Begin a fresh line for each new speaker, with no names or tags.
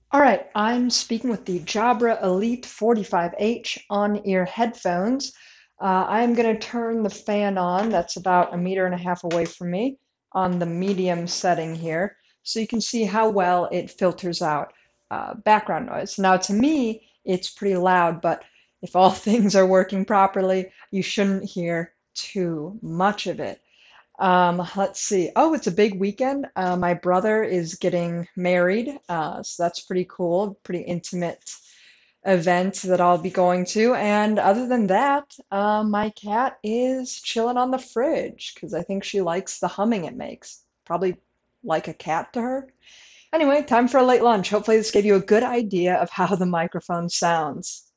All right, I'm speaking with the Jabra Elite 45H on-ear headphones. I'm going to turn the fan on, that's about a meter and a half away from me, on the medium setting here, so you can see how well it filters out background noise. Now, to me, it's pretty loud, but if all things are working properly, you shouldn't hear too much of it. Let's see. Oh, it's a big weekend. My brother is getting married, so that's pretty cool. Pretty intimate event that I'll be going to. And other than that, my cat is chilling on the fridge because I think she likes the humming it makes. Probably like a cat to her. Anyway, time for a late lunch. Hopefully, this gave you a good idea of how the microphone sounds.